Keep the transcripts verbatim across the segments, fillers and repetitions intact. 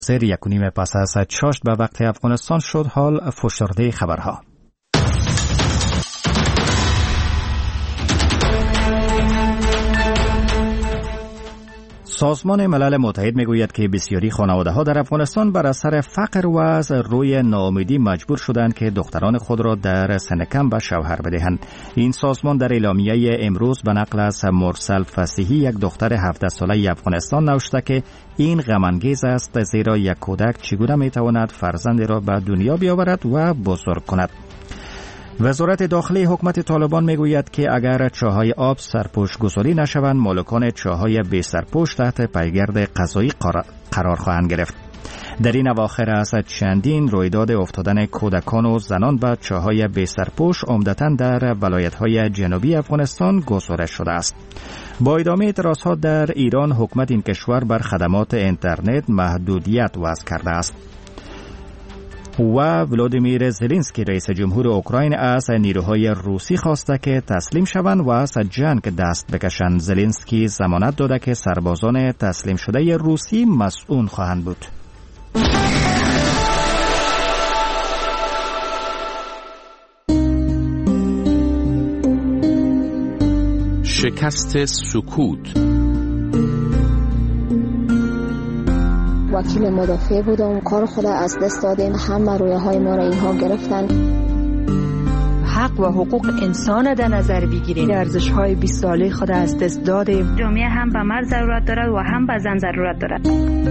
زیر یک و نیم پس از چاشت به وقت افغانستان شد. حال فشرده خبرها. سازمان ملل متحد میگوید که بسیاری خانواده‌ها در افغانستان بر اثر فقر و از روی ناامیدی مجبور شدند که دختران خود را در سن کم به شوهر بدهند. این سازمان در اعلامیه امروز به نقل از مرسل فصیحی، یک دختر هفده ساله افغانستان، نوشته که این غم انگیز است، زیرا یک کودک چگونه میتواند فرزندی را به دنیا بیاورد و بزرگ کند. وزارت داخلی حکومت طالبان میگوید که اگر چاهای آب سرپوش گذاری نشوند، مالکان چاهای بی سرپوش تحت پیگرد قضایی قرار خواهند گرفت. در این اواخر از چندین رویداد افتادن کودکان و زنان به چاهای بی سرپوش عمدتاً در ولایت‌های جنوبی افغانستان گزارش شده است. با ادامه اعتراضات در ایران، حکومت این کشور بر خدمات اینترنت محدودیت وضع کرده است. و ولادیمیر زلنسکی رئیس جمهور اوکراین از نیروهای روسی خواسته که تسلیم شوند و از جنگ دست بکشند. زلنسکی ضمانت داده که سربازان تسلیم شده روسی مسئول خواهند بود. شکست سکوت. وکیل مدافع بودم، کار خود از دست دادیم، همه رویه های ما را اینها گرفتن. حق و حقوق انسان در نظر بگیریم، ارزش های بیست ساله خود از دست دادیم. جامعه هم به مرد ضرورت دارد و هم به زن ضرورت دارد.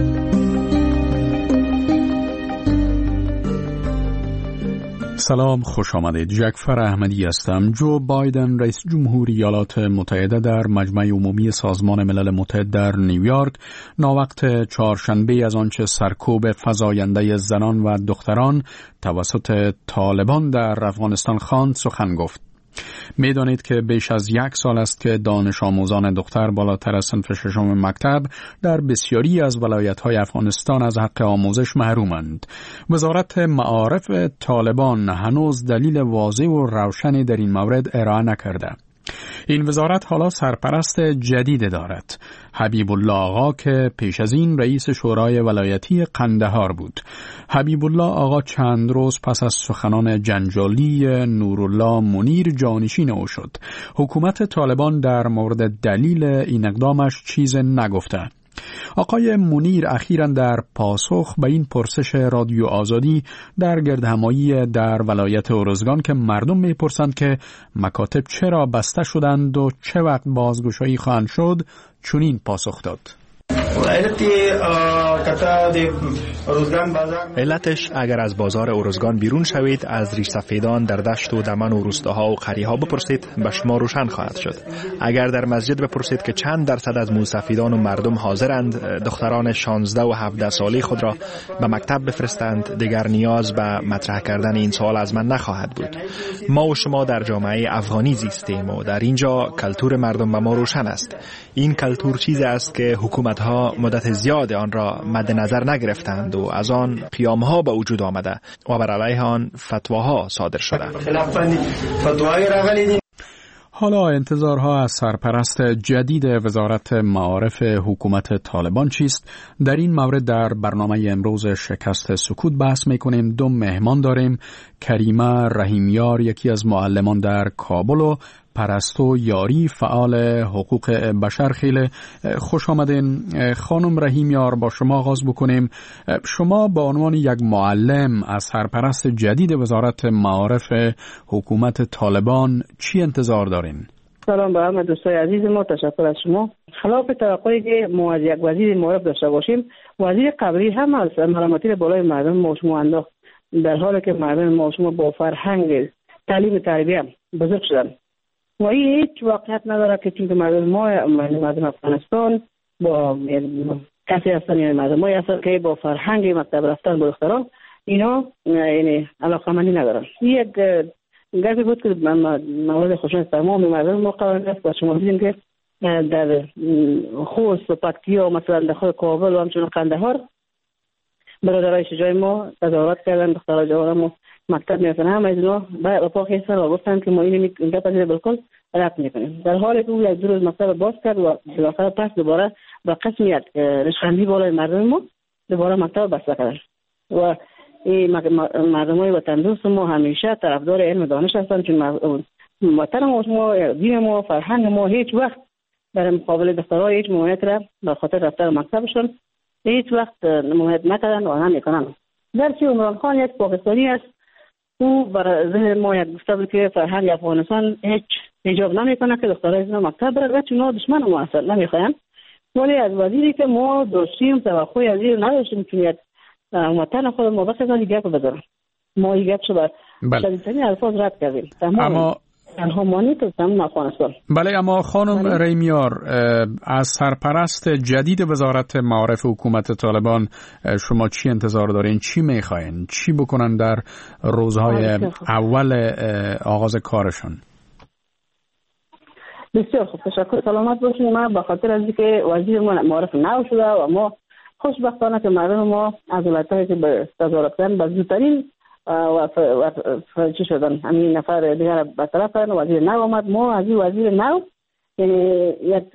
سلام، خوش آمدید. جعفر احمدی هستم. جو بایدن رئیس جمهوری ایالات متحده در مجمع عمومی سازمان ملل متحد در نیویورک ناوقت چهارشنبه از آنچه سرکوب فزاینده زنان و دختران توسط طالبان در افغانستان خواند سخن گفت. میدانید که بیش از یک سال است که دانش آموزان دختر بالاتر از صنف ششم مکتب در بسیاری از ولایت‌های افغانستان از حق آموزش محرومند. وزارت معارف طالبان هنوز دلیل واضح و روشنی در این مورد ارائه نکرده. این وزارت حالا سرپرست جدید دارد، حبیب الله آقا، که پیش از این رئیس شورای ولایتی قندهار بود. حبیب الله آقا چند روز پس از سخنان جنجالی نورالله منیر جانشین او شد. حکومت طالبان در مورد دلیل این اقدامش چیز نگفته. آقای منیر اخیراً در پاسخ به این پرسش رادیو آزادی در گردهمایی در ولایت ارزگان که مردم میپرسند که مکاتب چرا بسته شدند و چه وقت بازگشایی خواهند شد، چنین پاسخ داد: علتش اگر از بازار ارزگان بیرون شوید، از ریش سفیدان در دشت و دمن و روستاها و قریها بپرسید، به شما روشن خواهد شد. اگر در مسجد بپرسید که چند درصد از موسفیدان و مردم حاضرند دختران شانزده و هفده سالی خود را به مکتب بفرستند، دیگر نیاز به مطرح کردن این سوال از من نخواهد بود. ما و شما در جامعه افغانی زیستیم و در اینجا کلتور مردم به ما روشن است. این کلتور چیزی است که حکومت‌ها مدت زیاد آن را مد نظر نگرفتند و از آن قیام‌ها به وجود آمده و بر علیه آن فتواها صادر شده. حالا انتظارها از سرپرست جدید وزارت معارف حکومت طالبان چیست؟ در این مورد در برنامه امروز شکست سکوت بحث میکنیم. دو مهمان داریم: کریمه رحیمیار، یکی از معلمان در کابل، و پرستو یاری، فعال حقوق بشر. خیلی خوش آمدین. خانم رحیمیار، با شما آغاز بکنیم. شما به عنوان یک معلم از سرپرست جدید وزارت معارف حکومت طالبان چی انتظار دارین؟ سلام به همه دوستای عزیز ما، تشکر از شما. خلاف توقعی که ما از یک وزیر معارف داشته باشیم، وزیر قبلی هم از ملامتی بالای مردم ما شما انداخت، در حالی که مردم ما شما با فرهنگ تعلیم تربیت بزرگ شدن و این هیچ واقعیت نداره که چون مردم ما مردم افغانستان با کسی هستن، یعنی مردم ما هستن که با فرهنگ مکتب رفتن با دختران اینا یعنی علاقه‌مندی ندارن. یک گفتی بود که مورد خوشنود تمام مردم ما قرار است با شما دیدیم که در خوست و پکتیا و مثلا در خود کابل و همچنین قندهار برادرای شجاع ما تظاهرات کردن، دخترای جوان ما مکتب میرسن، همه از اینا با پاک هستن و گفتن که ما اینو اینجا پذیر بالکل رد میکنیم. در حالی که او یک دو روز مکتب باز کرد و بالاخره پس دوباره با قسمیت رشوندی بالای مردم ما دوباره مکتب بسته کردن و این مردمای وطن دوست ما همیشه طرفدار علم دانش هستند، چون وطن ما، ما دین ما، فرهنگ ما هیچ وقت در مقابل دخترها هیچ ممانعت را به خاطر رفتن مکتبشون هیچ وقت ممانعت نکردن و نمیکنن. گرچه عمران خان یک پاکستانی است، او بر ذهن ما یک گفته بود که فرهنگ افغانستان هیچ ایجاب نمیکنه که دخترها از مکتب برن، چون اونا دشمن ما هستند نمیخواین. ولی از وزیری که ما داشتیم توقعی از این نداشتیم که یک وطن خود ما بس از این گپ بزنم. ما این گپ شو شدیدترین الفاظ رد کردیم. اما همانی که تمام افغانستان. بله، اما خانم ریمیار، از سرپرست جدید وزارت معارف حکومت طالبان شما چی انتظار دارین؟ چی میخواین؟ چی بکنن در روزهای اول آغاز کارشون؟ بسیار خوب، تشکر، سلامت باشین. ما به خاطر از اینکه وزیر ما معارف نو شده و ما خوشبختانه که مردم ما از ولایت‌هایی که به وزارت کردن به زودترین و چی شدن همین نفر دیگر به طرف کردن، وزیر نو آمد. ما از این وزیر نو یعنی یک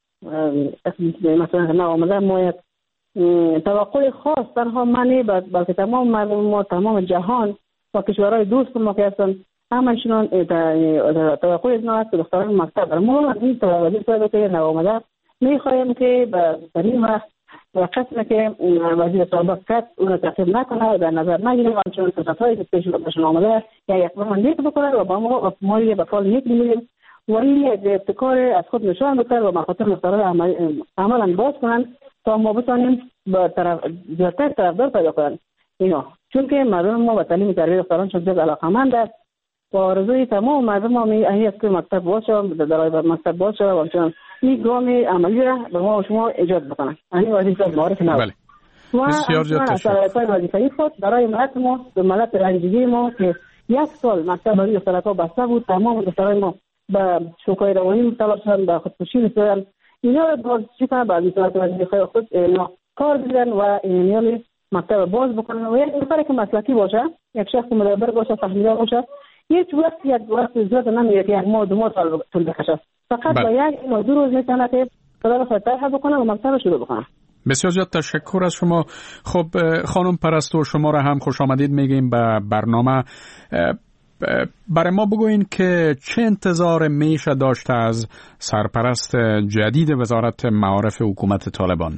مثلا نو آمده ما یک توقع خاص تنها منی بلکه تمام مردم ما، تمام جهان و کشورهای دوست ما که هستن همشون توقع از ما هست که دختران مکتب ما از این وزیر صاحب که نو آمده میخوایم که در این وقت و قسمه که وزیر سابق کرد اون تعقیب نکنه و در نظر نگیره و همچنان تصفایی که پیش باشون آمده یا یک اقدام نیک بکنه و با ما ما یه بفال نیک می‌بینیم و این یک ابتکار از خود نشان بده و مخاطر مختار عملا باز کنن تا ما بتونیم با طرف زیادتر طرفدار پیدا کنن اینا، چون که مردم ما به تعلیم تربیت دختران شد جز علاقه‌مند است و آرزوی تمام مردم ما این است که مکتب باشه، درای بر مکتب باشه و همچنان این گام عملی را به ما و شما ایجاد بکنن. این وظیفه معارف نو. بله. و سرپای وظیفه‌ای خود برای ملت ما، به ملت رنجیده ما که یک سال مکتب برای دخترها بسته بود، تمام دخترای ما به شوکای روانی مبتلا شدن، به خودکشی رسیدن. اینا باز چیکار بعد ساعت وظیفه خود کار بدن و ایمیل مکتب باز بکنن و یک نفر که مسلکی باشه، یک شخص مدبر باشه، فهمیده باشه، هیچ وقت یک وقت زیاد نمیره که یک ماه دو ماه سال طول بکشه. فقط با یک ماه دو روز میتونه که خدا بخواد طرح بکنه و مکتب شروع بکنه. بسیار زیاد تشکر از شما. خب خانم پرستو، شما را هم خوش آمدید میگیم به برنامه. برای ما بگوین که چه انتظار میشه داشته از سرپرست جدید وزارت معارف حکومت طالبان؟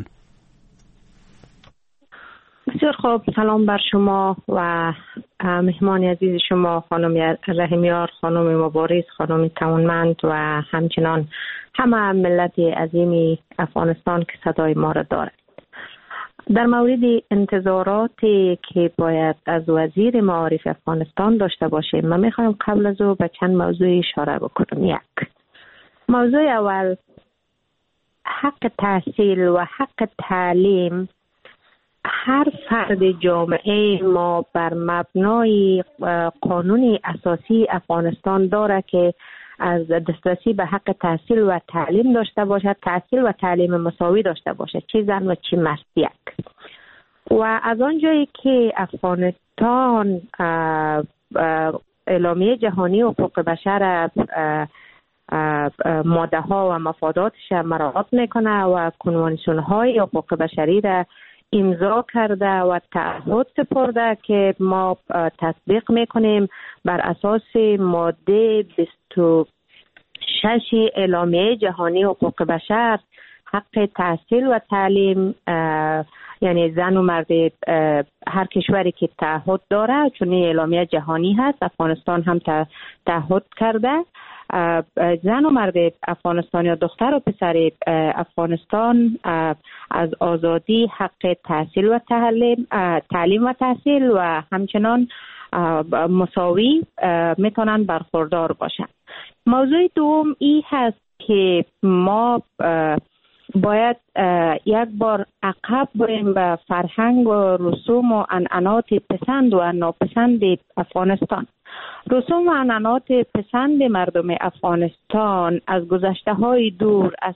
بسیار خوب، سلام بر شما و مهمان عزیز شما خانم رحیمیار، خانم مبارز، خانم توانمند و همچنان همه ملت عظیم افغانستان که صدای ما را دارد. در مورد انتظاراتی که باید از وزیر معارف افغانستان داشته باشیم، من میخوایم قبل از او به چند موضوع اشاره بکنم. یک موضوع اول، حق تحصیل و حق تعلیم هر فرد جامعه ما بر مبنای قانون اساسی افغانستان داره که از دسترسی به حق تحصیل و تعلیم داشته باشد، تحصیل و تعلیم مساوی داشته باشد، چه زن و چه مرد یک. و از آنجایی که افغانستان اعلامیه جهانی حقوق بشر ماده ها و مفاداتش مراعات میکنه و کنوانسیون های حقوق بشری را امضا کرده و تعهد سپرده که ما تطبیق میکنیم بر اساس ماده بیست و شش اعلامیه جهانی حقوق بشر. حق تحصیل و تعلیم یعنی زن و مرد هر کشوری که تعهد داره، چون اعلامیه جهانی هست، افغانستان هم تعهد کرده، زن و مرد افغانستان یا دختر و پسر افغانستان از آزادی حق تحصیل و تعلیم تعلیم و تحصیل و همچنان مساوی میتونن برخوردار باشن. موضوع دوم ای هست که ما باید یک بار عقب بریم به فرهنگ و رسوم و عنعنات پسند و ناپسند افغانستان. رسوم و عنعنات پسند مردم افغانستان از گذشته های دور از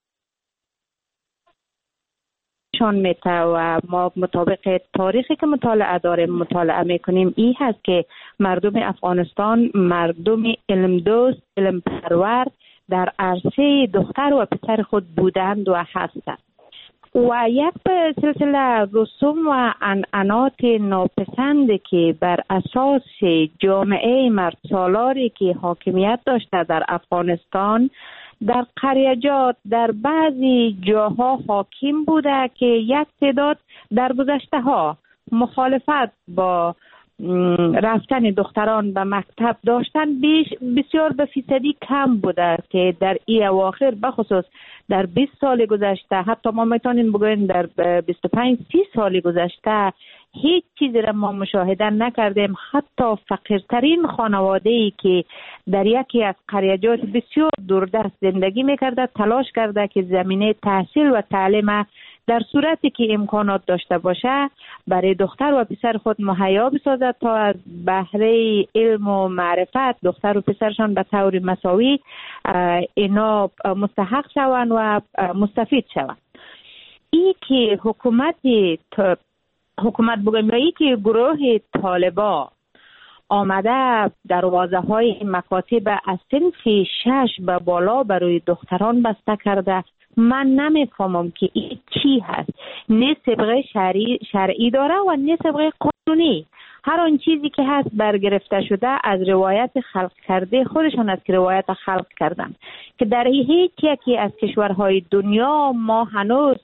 شان میته و ما مطابق تاریخی که مطالعه داریم مطالعه میکنیم این هست که مردم افغانستان مردم علم دوست، علم پرور در عرصه دختر و پسر خود بودند و هستند. و یک به سلسله رسوم و عنعنات ناپسند که بر اساس جامعه مرد سالاری که حاکمیت داشته در افغانستان در قریجات در بعضی جاها حاکم بوده که یک تعداد در گذشته ها مخالفت با رفتن دختران به مکتب داشتن بیش بسیار به فیصدی کم بوده که در ای اواخر بخصوص در بیست سال گذشته، حتی ما میتونیم بگوییم در بیست و پنج سی سال گذشته هیچ چیزی را ما مشاهده نکردیم. حتی فقیرترین خانواده‌ای که در یکی از قریجات بسیار دوردست زندگی میکرده تلاش کرده که زمینه تحصیل و تعلیم در صورتی که امکانات داشته باشه برای دختر و پسر خود مهیا بسازد تا از بهره علم و معرفت دختر و پسرشان به طور مساوی اینا مستحق شوند و مستفید شوند. ای که حکومت حکومت بگم یا ای که گروه طالبا آمده دروازه های مکاتب از صنف شش به بالا برای دختران بسته کرده، من نمیفهمم که این چی هست. نه سابقه شرعی, شرعی داره و نه سابقه قانونی. هر آن چیزی که هست برگرفته شده از روایت خلق کرده خودشان است که روایت خلق کردن که در هیچ یکی از کشورهای دنیا ما هنوز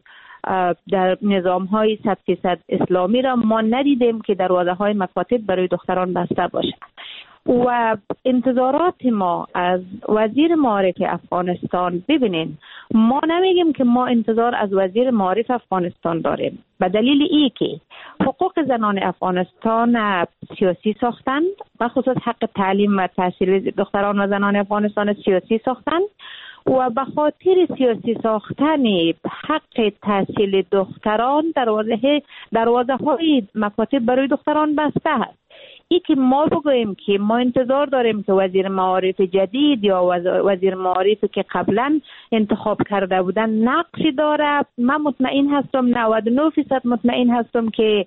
در نظام های صد فیصد اسلامی را ما ندیدیم که دروازه های مکاتب برای دختران بسته باشه. و انتظارات ما از وزیر معارف افغانستان، ببینین ما نمیگیم که ما انتظار از وزیر معارف افغانستان داریم به دلیل ای که حقوق زنان افغانستان سیاسی ساختند، به خصوص حق تعلیم و تحصیل دختران و زنان افغانستان سیاسی ساختند و به خاطر سیاسی ساختن حق تحصیل دختران دروازه دروازه های مکاتب برای دختران بسته است. ای که ما بگوییم که ما انتظار داریم که وزیر معارف جدید یا وزیر معارفی که قبلا انتخاب کرده بودن نقشی داره، من مطمئن هستم نود و نه درصد مطمئن هستم که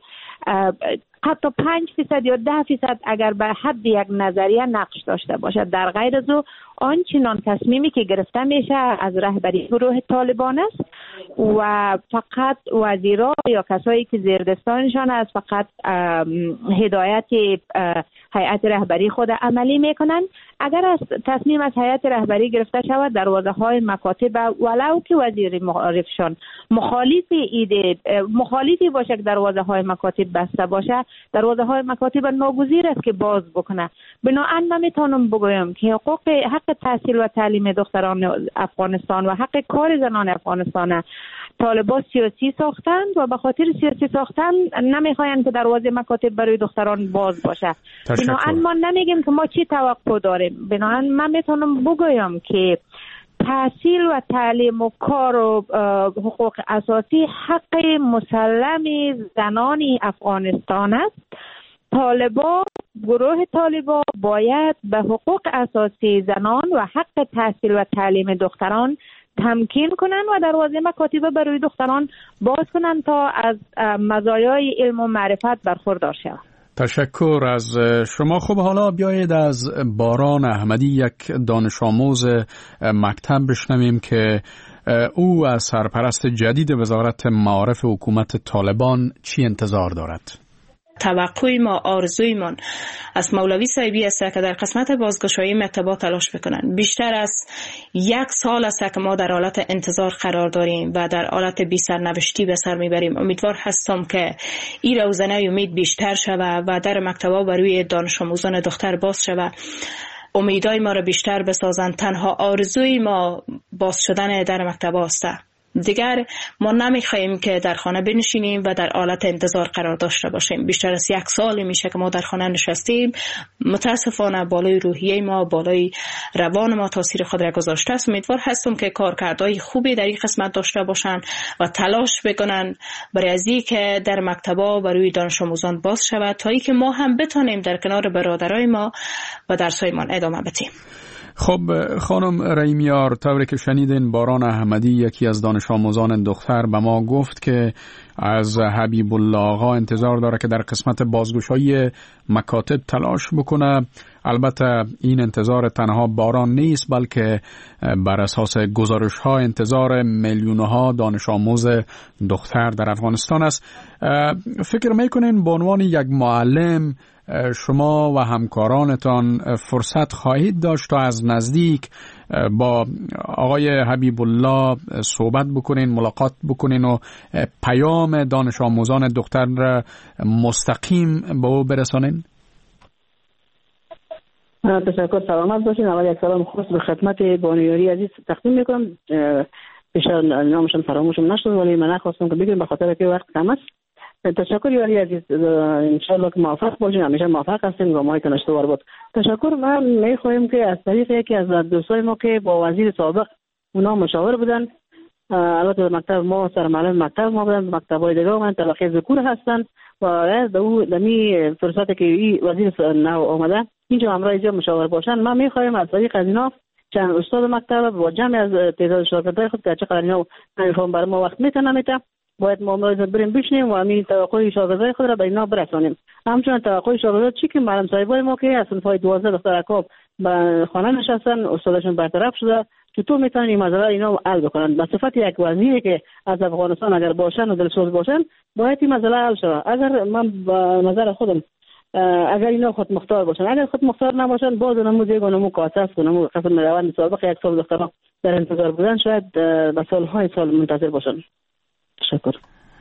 حتی پنج درصد یا ده درصد اگر به حد یک نظریه نقش داشته باشد. در غیر از او آنچنان تصمیمی که گرفته میشه از رهبری گروه طالبان است و فقط وزیرا یا کسایی که زیر دستانشان است فقط هدایت هیئت رهبری خود عملی میکنن. اگر از تصمیم از هیئت رهبری گرفته شود دروازه های مکاتب ولو که وزیر معارفشان مخالف ایده مخالفی باشه که دروازه های مکاتب بسته باشه، دروازه های مکاتب ناگزیر است که باز بکنه. بنابراین من میتونم بگویم که حقوق حق تحصیل و تعلیم دختران افغانستان و حق کار زنان افغانستان طالبان سیاسی ساختند و به خاطر سیاسی ساختن نمیخواین که دروازه مکاتب برای دختران باز باشه. بنابراین ما نمیگیم که ما چی توقع داریم. بنابراین من میتونم بگویم که تحصیل و تعلیم و کار و حقوق اساسی حق مسلم زنان افغانستان است. طالبان گروه طالبان باید به حقوق اساسی زنان و حق تحصیل و تعلیم دختران تمکین کنند و دروازه مکاتب برای دختران باز کنند تا از مزایای علم و معرفت برخوردار شوند. تشکر از شما. خب حالا بیایید از باران احمدی یک دانش آموز مکتب بشنویم که او از سرپرست جدید وزارت معارف حکومت طالبان چی انتظار دارد. توقعی ما آرزویمان از مولوی صاحبی است که در قسمت بازگشایی مکتبات تلاش بکنن. بیشتر از یک سال است که ما در حالت انتظار قرار داریم و در حالت بی سرنوشتی به سر میبریم. امیدوار هستم که این روزنه امید بیشتر شود و در مکتبات برای دانش آموزان دختر باز شود. امیدای ما را بیشتر بسازند. تنها آرزوی ما باز شدن در مکتبات است. دیگر ما نمیخواهیم که در خانه بنشینیم و در حالت انتظار قرار داشته باشیم. بیشتر از یک سال میشه که ما در خانه نشستیم. متاسفانه بالای روحیه ما، بالای روان ما تاثیر خود را گذاشته است. امیدوار هستم که کارکردهای خوبی در این قسمت داشته باشن و تلاش بکنن برای از این که در مکتبا برای دانش آموزان باز شود تا اینکه ما هم بتونیم در کنار برادرای ما و درسایمان ادامه بدیم. خب خانم رحیمیار، طوری که شنیدین باران احمدی یکی از دانش آموزان دختر به ما گفت که از حبیب الله آقا انتظار داره که در قسمت بازگشایی مکاتب تلاش بکنه. البته این انتظار تنها باران نیست، بلکه بر اساس گزارش ها انتظار میلیون ها دانش آموز دختر در افغانستان است. فکر میکنین به عنوان یک معلم شما و همکارانتان فرصت خواهید داشت تا از نزدیک با آقای حبیب الله صحبت بکنین، ملاقات بکنین و پیام دانش آموزان دختر را مستقیم به او برسانین؟ تشکر، سلامت باشین. اول یک سلام خاص به خدمت بانیاری عزیز تقدیم میکنم. بیشتر نامشون فراموشم نشد ولی من نخواستم که بگم به خاطر که وقت کم است. تشکر یاری عزیز، انشالله که موفق باشین، همیشه موفق هستین و مایتون اشتوار بود. تشکر. من میخوایم که از طریق یکی از دوستای ما که با وزیر سابق اونا مشاور بودن، البته مکتب ما سرمعلم مکتب ما بودن، مکتبای دیگه من طبقه ذکور هستن و از دو دمی فرصت که این وزیر نو آمده اینجا همراه اینجا مشاور باشن. من میخوایم از طریق از اینا چند استاد مکتب و جمعی از تعداد شاگردای خود که چقدر اینا نمیفهم برای ما وقت میتونه میته باید ما مراجعه بریم بشنیم و همین توقع شاگردای خود را به اینا برسانیم. همچنین توقع شاگردا چی که معلم صاحبای ما که از صنفای دوازده دختر اکاب به خانه نشستن، استادشون برطرف شده، چطور میتونن این مسئله اینا حل بکنن؟ به صفت یک وزیری که از افغانستان اگر باشن و دلسوز باشن باید این مسئله حل شود. اگر من به نظر خودم اگر اینا خود مختار باشن، اگر خود مختار نباشن باز نمو دیگه نمو کاساس نمو قسم روند سابق یک سال دخترها در انتظار بودن شاید به سالهای سال منتظر باشن. تشکر.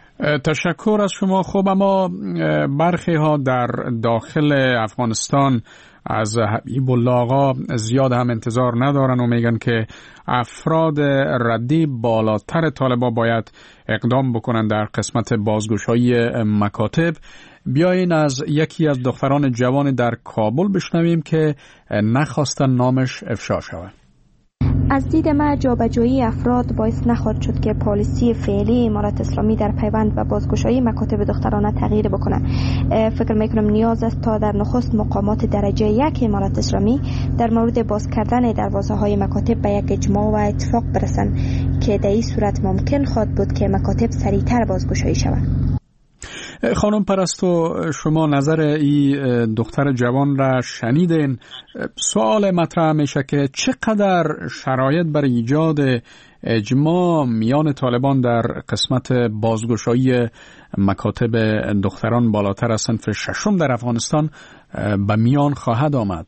تشکر از شما. خب اما برخی ها در داخل افغانستان از حبیب الله آقا زیاد هم انتظار ندارن و میگن که افراد ردی بالاتر طالبا باید اقدام بکنن در قسمت بازگشایی مکاتب. بیاین از یکی از دختران جوان در کابل بشنویم که نخواستن نامش افشا شود. از دید ما جابجایی افراد باعث نخواهد شد که پالیسی فعلی امارت اسلامی در پیوند و بازگشایی مکاتب دخترانه تغییر بکنه. فکر میکنم نیاز است تا در نخست مقامات درجه یک امارت اسلامی در مورد باز کردن دروازه های مکاتب به یک اجماع و اتفاق برسن که در این صورت ممکن خواهد بود که مکاتب سریعتر بازگشایی شود. خانم پرستو، شما نظر این دختر جوان را شنیدین. سوال مطرح میشه که چقدر شرایط برای ایجاد اجماع میان طالبان در قسمت بازگشایی مکاتب دختران بالاتر از صنف ششم در افغانستان به میان خواهد آمد؟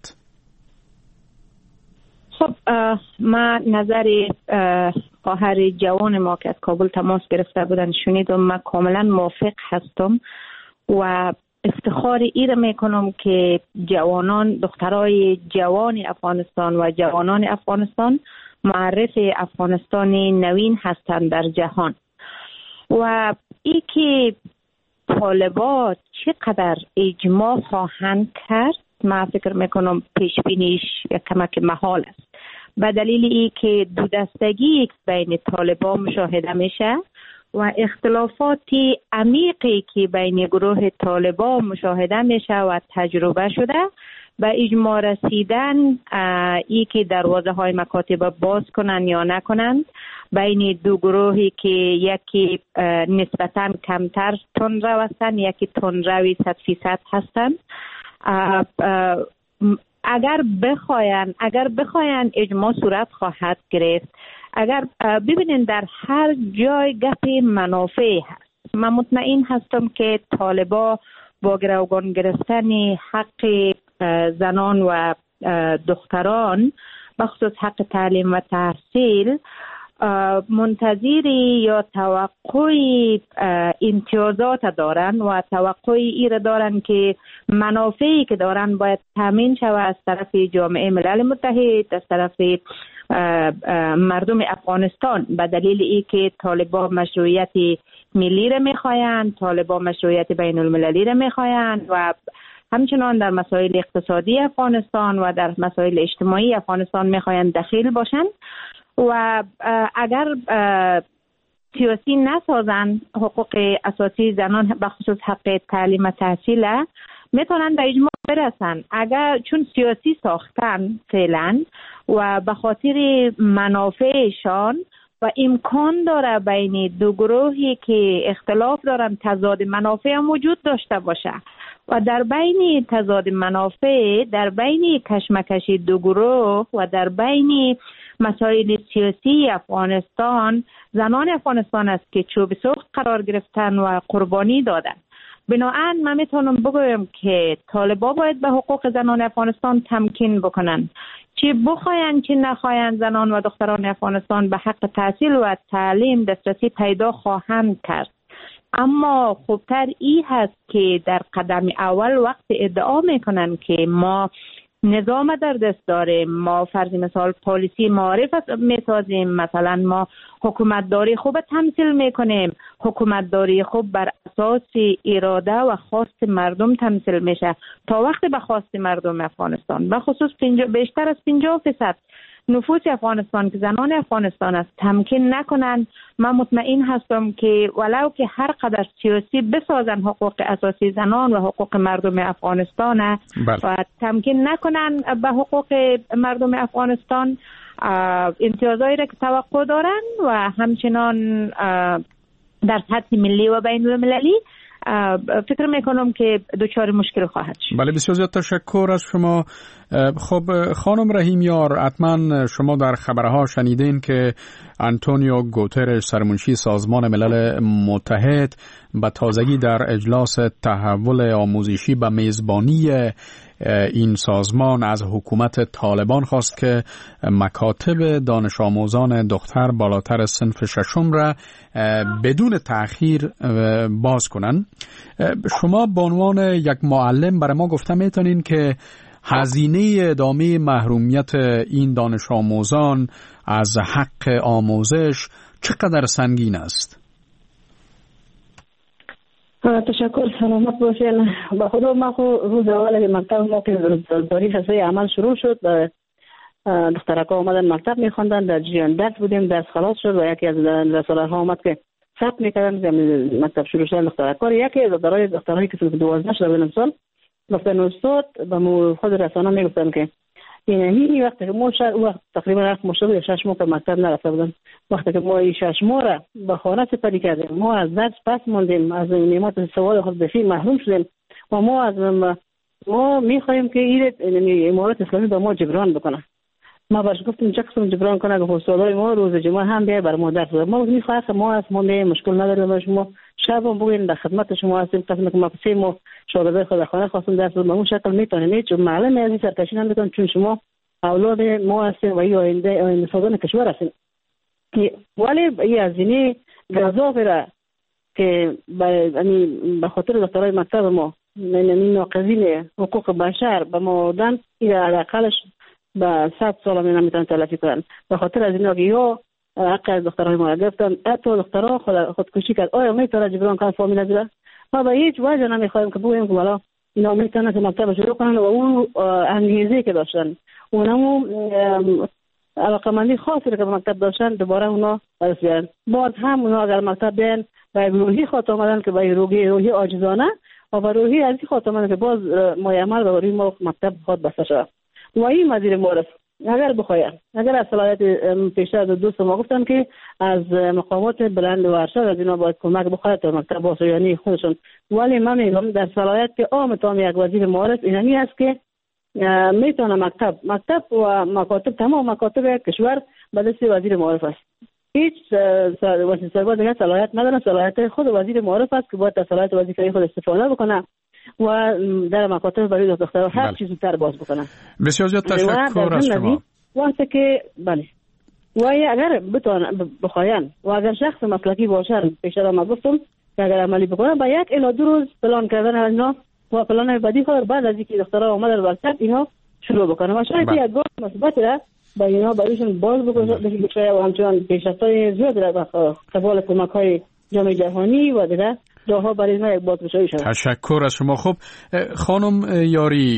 خب ما نظر خواهر جوان ما که از کابل تماس گرفته بودن شنیدم، من کاملا موافق هستم و افتخار ایره میکنم که جوانان دخترای جوان افغانستان و جوانان افغانستان معرف افغانستان نوین هستند در جهان و ای که طالبات چقدر اجماع خواهند کرد من فکر میکنم پیش بینیش یک کمک محال است، به دلیل ای که دو دستگی بین طالبان مشاهده میشه و اختلافات عمیقی که بین گروه طالبان مشاهده میشه و تجربه شده به اجماع رسیدن ای که دروازه های مکاتب باز کنن یا نکنند بین دو گروهی که یکی نسبتاً کمتر تندرو هستند یکی تندروی صد فیصد هستند. اگر بخواین اگر بخواین اجماع صورت خواهد گرفت. اگر ببینین در هر جای گپ منافع هست. من مطمئن هستم که طالبا با گروگان گرفتن حق زنان و دختران بخصوص حق تعلیم و تحصیل منتظری یا توقعی امتیازات دارن و توقعی ایره دارن که منافعی که دارن باید تامین شود از طرف جامعه ملل متحد، از طرف مردم افغانستان، به دلیل ای که طالبان مشروعیت ملی را میخواین، طالبان مشروعیت بین المللی را میخواین و همچنان در مسائل اقتصادی افغانستان و در مسائل اجتماعی افغانستان میخواین دخیل باشن و اگر سیاسی نسازن حقوق اساسی زنان بخصوص حق تعلیم و تحصیل، میتونن به اجماع برسن. اگر چون سیاسی ساختن فعلا و به خاطر منافعشان و امکان داره بین دو گروهی که اختلاف دارن تضاد منافع موجود داشته باشه و در بین تضاد منافع، در بین کشمکش دو گروه و در بین مسائل سیاسی افغانستان، زنان افغانستان است که چوب سوخت قرار گرفتن و قربانی دادن. بنابراین من میتونم بگویم که طالبا باید به حقوق زنان افغانستان تمکین بکنن، چه بخواین چه نخواین زنان و دختران افغانستان به حق تحصیل و تعلیم دسترسی پیدا خواهند کرد. اما خوبتر ای هست که در قدم اول وقت ادعا میکنن که ما نظام در دست داریم، ما فرض مثال پالیسی معرفت میسازیم، مثلا ما حکومت داری خوب تمثیل میکنیم، حکومت داری خوب بر اساس اراده و خواست مردم تمثیل میشه. تا وقتی به خواست مردم افغانستان به خصوص بیشتر از پنجاه درصد نفوس افغانستان که زنان افغانستان است تمکین نکنن، من مطمئن هستم که ولو که هر قدر سیاسی بسازن حقوق اساسی زنان و حقوق مردم افغانستان بله. و تمکین نکنن به حقوق مردم افغانستان امتیازایی را که توقع دارن و همچنان در سطح ملی و بین المللی فکر میکنم که دوچار مشکل خواهد شد. بله بسیار زیاد تشکر از شما. خب خانم رحیمیار، حتما شما در خبرها شنیدین که آنتونیو گوترش سرمنشی سازمان ملل متحد به تازگی در اجلاس تحول آموزشی به میزبانی این سازمان از حکومت طالبان خواست که مکاتب دانش آموزان دختر بالاتر صنف ششم را بدون تأخیر باز کنن. شما به عنوان یک معلم برای ما گفته میتونین که هزینه ادامه محرومیت این دانش آموزان از حق آموزش چقدر سنگین است؟ تشکر، سلامت باشین. با خدا ما خو روز اول مکتب ما که تاریخ سه عمل شروع شد، دخترکا آمدن مکتب میخوندن، در جریان درس بودیم، درس خلاص شد و یکی از رساله‌ها آمد که ثبت میکردن مکتب شروع شد دخترکا. یکی از دخترای دخترایی که صرف دوازده شده بودن سال گفتن استاد به خود رسانه میگفتن که این این وقتی که ما شاید وقت تقریبا هفت ماه یا شش ماه که مکتب نرفته بودن، وقتی که ما این شش ماه را به خانه سپری کردیم، ما از درس پس موندیم، از نعمت سواد خود بسیار محروم شدیم و ما از ما میخواهیم که این امارات اسلامی به ما جبران بکنه. ما باش گفتیم چه قسم جبران کنه که استادای ما روز جمعه هم بیای بر ما درس بده. ما میخواهیم ما از ما مشکل نداریم، شما شب هم بگوین در خدمت شما هستیم، قسم که ما سه ماه شاگردای خود خانه خواستم درس بدم، اون شکل میتونیم چون معلم از این سرکشی نمیتونم، چون شما اولاد ما هستیم و این آینده آینده سازان کشور هستیم. ولی این هزینه گزافه را که به خاطر دخترای مکتب ما این ناقضین حقوق بشر به ما دادن، این حداقلش به صد سال می نمیتونن تلافی کنن. به خاطر از اینا که یا حق از دخترای ما را گرفتن، حتی دخترها خود خودکشی کرد، آیا میتونه جبران کنه فامیل نداره؟ ما به هیچ وجه نمیخوایم که بگوییم که والا اینا میتونن که مکتب شروع کنن و اون انگیزه که داشتن، اونم علاقمندی خاصی که به مکتب داشتن دوباره اونا برس بیارن. باز هم اونا اگر مکتب بیان به روحی خاطر آمدن که به روحی روحی عاجزانه و به روحی از این خاطر آمدن که باز مایعمل به روحی ما مکتب خود بسته شد. و این وزیر معرف اگر بخواید، اگر از صلاحیت پیشتر از دوست ما گفتن که از مقامات بلند و ارشد از اینا باید کمک بخواید تا مکتب بازویانی خودشون، ولی من میگم در صلاحیت عام تام یک وزیر معرف اینمی است که میتونه مکتب مکتب و مکاتب تمام مکاتب کشور به دست وزیر معرف است. هیچ وزیر سرباز دیگه صلاحیت نداره، صلاحیت خود وزیر معرف است که باید از صلاحیت وظیفه خود استفاده بکنه و در مکاتب برای دخترها هر بله. چیز زودتر باز بکنن. بسیار زیاد تشکر از شما. وقتی که بله و اگر بتوان بخواین و اگر شخص مسلکی باشن، پیشتر ما گفتم که اگر عملی بکنن با یک الی دو روز پلان کردن از اینا و پلان بعدی خود بعد از اینکه دخترها اومدن ورشت اینا شروع بکنن و شاید یک گام مثبت را با اینا برایشون باز بکنه بشه و همچنان پیشرفت‌های زیاد را به قبال کمک‌های جامعه جهانی و دیگه راهها برای ما یک بازگشایی شود. تشکر از شما. خب خانم یاری،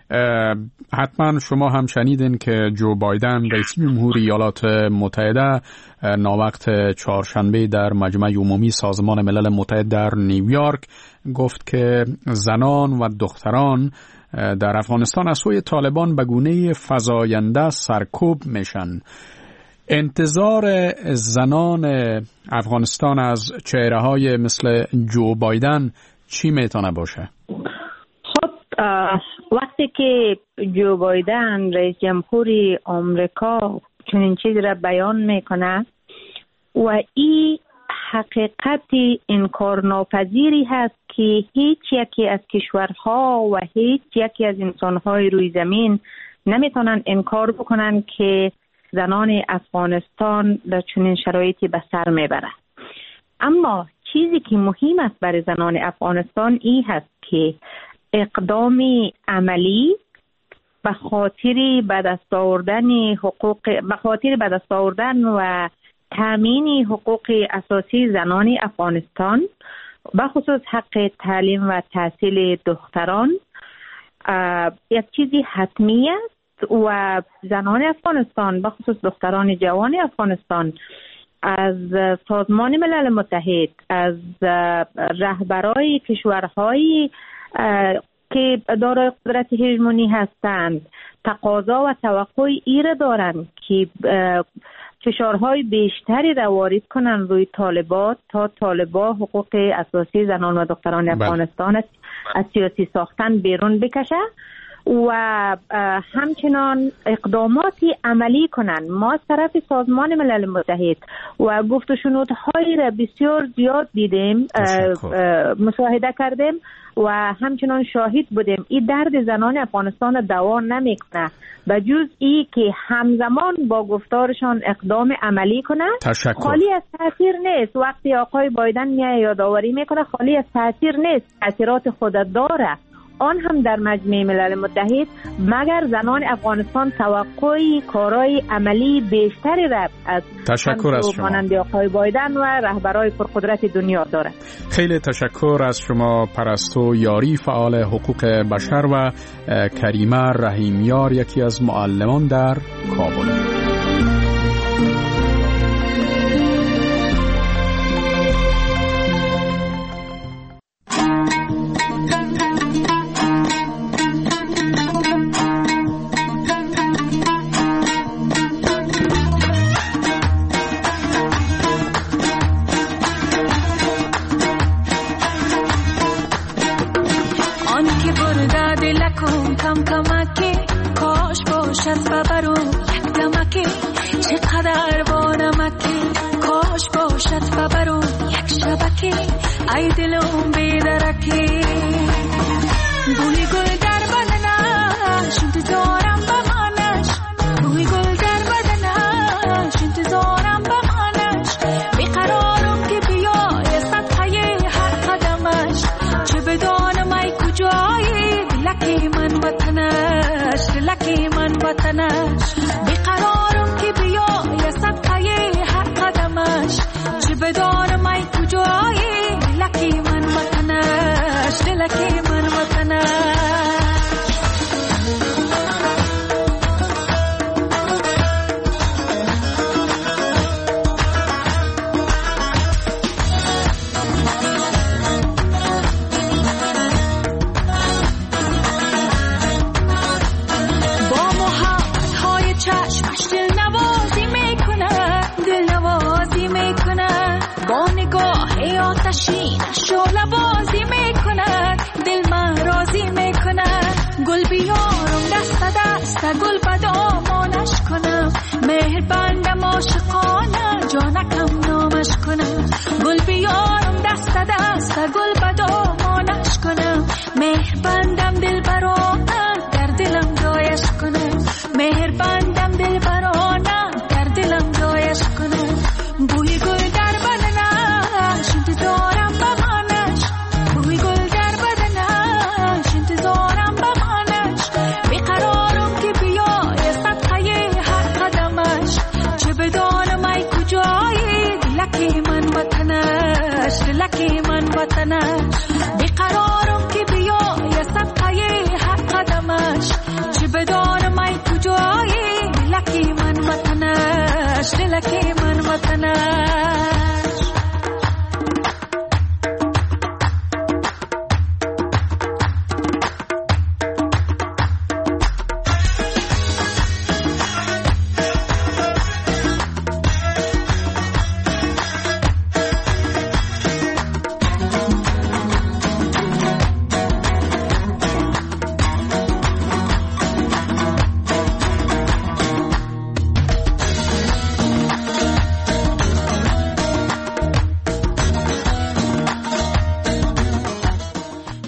حتما شما هم شنیدین که جو بایدن رئیس جمهوری ایالات متحده ناوقت چهارشنبه در مجمع عمومی سازمان ملل متحد در نیویورک گفت که زنان و دختران در افغانستان از سوی طالبان به گونه فزاینده سرکوب میشن. انتظار زنان افغانستان از چهره‌های مثل جو بایدن چی میتونه باشه؟ خب وقتی که جو بایدن رئیس جمهوری آمریکا چنین چیزی را بیان میکنه و این حقیقتی انکارناپذیری هست که هیچ یکی از کشورها و هیچ یکی از انسانهای روی زمین نمیتونن انکار بکنن که زنان افغانستان در چنین شرایطی به سر میبره. اما چیزی که مهم است برای زنان افغانستان این هست که اقدام عملی به خاطر به دست آوردن حقوق به خاطر به دست آوردن و تامین حقوق اساسی زنان افغانستان به خصوص حق تعلیم و تحصیل دختران یک چیزی حتمی است و زنان افغانستان به خصوص دختران جوان افغانستان از سازمان ملل متحد، از رهبرای کشورهای که دارای قدرت هژمونی هستند تقاضا و توقع ایره دارند که فشارهای بیشتری را وارد کنند روی طالبات تا طالبا حقوق اساسی زنان و دختران افغانستان از سیاسی ساختن بیرون بکشه و همچنان اقداماتی عملی کنند. ما از طرف سازمان ملل متحد و گفت و شنودهای را بسیار زیاد دیدیم، مشاهده کردیم و همچنان شاهد بودیم. این درد زنان افغانستان دوا نمیکنه به جز ای که همزمان با گفتارشان اقدام عملی کنه. خالی از تاثیر نیست. وقتی آقای بایدن میاد یادآوری میکنه خالی از تاثیر نیست، تاثیرات خود داره، آن هم در مجمع ملل متحد، مگر زنان افغانستان توقعی کارهای عملی بیشتری را از تشکر از شما مانند آقای بایدن و رهبرای پرقدرت دنیا دارد. خیلی تشکر از شما پرستو یاری، فعال حقوق بشر، و کریمه رحیمیار، یکی از معلمان در کابل. ای دلم بیدرکی بوی گل در بدنش انتظارم بمانش، بوی گل در بدنش انتظارم بمانش، بیقرارم که بیای سطحه هر قدمش، چه بدانم ای کجایی دلکی من وطنش، دلکی من وطنش، بیقرارم که بیای سطحه هر قدمش، چه بدانم ای کجایی دلکی من وطنش، دلکی من وطنش. با محبت های چشمش دل نوازی میکنه، دل نوازی میکنه، با نگاه آتشین شعله بازی میکنه، دل من راضی میکنه، گل بیارم دست دست گل به دامانش کنم، مهر بندم عاشقانه جانکم نامش کنم، گل بیارم دست دست گل به دامانش کنم، مهر بندم دل برانه در دلم جایش کنم، مهر بندم دل برانه در دلم جایش کنم، بوی گل در بدنش انتظارم بمانش، بوی گل در بدنش انتظارم بمانش، بیقرارم که بیای سطحه هر قدمش، چه بدانم ای کجایی دلکی من وطنش، دلکی